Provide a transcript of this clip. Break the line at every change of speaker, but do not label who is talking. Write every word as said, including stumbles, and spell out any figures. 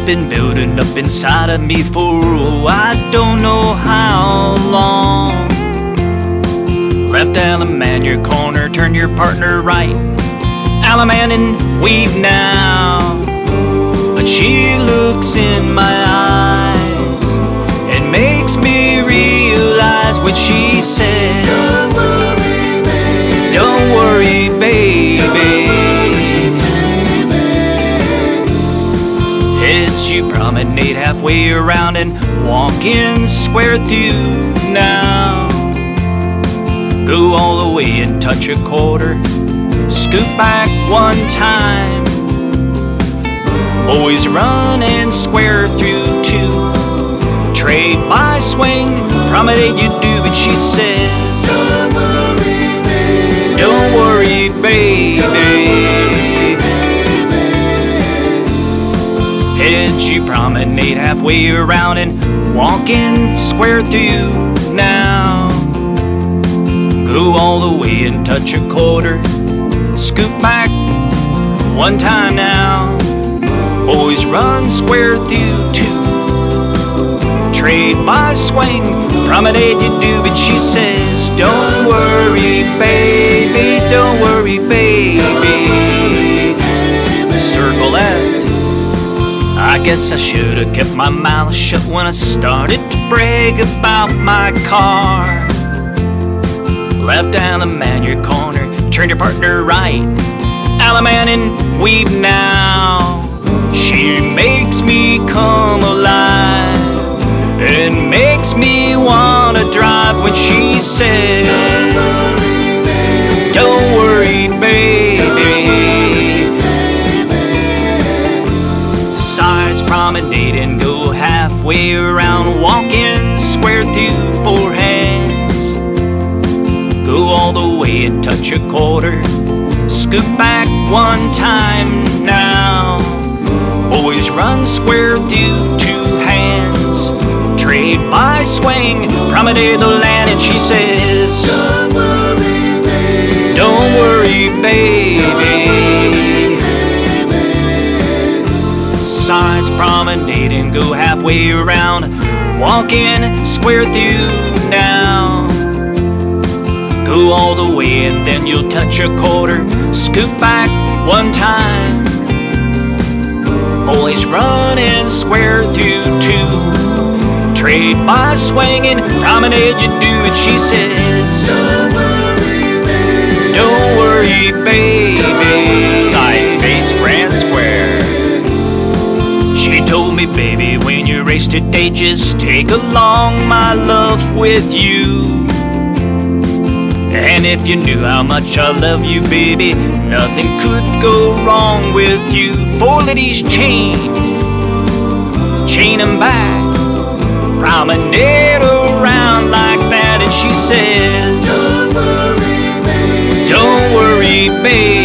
been building up inside of me for oh, I don't know how long. Left Alaman your corner, turn your partner right. Alaman and weave now. But she looks in my eyes and makes me realize what she said.
Don't worry, baby.
Don't worry, baby. As you promenade halfway around and walk in square through now. Go all the way and touch a quarter. Scoot back one time. Boys run and square through two. Trade by swing, promenade you do, but she says,
Don't worry, baby.
don't worry, baby. As you promenade halfway around and walk in square through now. Go all the way and touch a quarter. Scoot back one time now. Boys run square through two. Trade by swing, promenade you do, but she says, don't worry, baby, don't worry, baby. Circle left. I guess I should've kept my mouth shut when I started to brag about my car. Left Alaman your corner, turn your partner right. Alaman and weave now. She makes me come alive and makes me wanna drive when she said, don't worry, baby. Sides promenade and go halfway around, walking square through four hands. Go all the way and touch a quarter. Scoot back one time now. Boys run square through two hands. Trade by swing, promenade the land, and she says,
Don't worry, baby.
don't worry, baby. Sides promenade and go halfway around, walking square through now. Go all the way and then you'll touch a quarter. Scoot back one time. Boys running square through two. Trade by swinging, promenade you do, and she says,
Don't worry, baby.
don't worry, baby. Side space, grand square. She told me, baby, when you race today, just take along my love with you. And if you knew how much I love you, baby, nothing could go wrong with you. Four ladies chain, chain 'em back, promenade around like that, and she says,
Don't worry, baby.
don't worry, baby.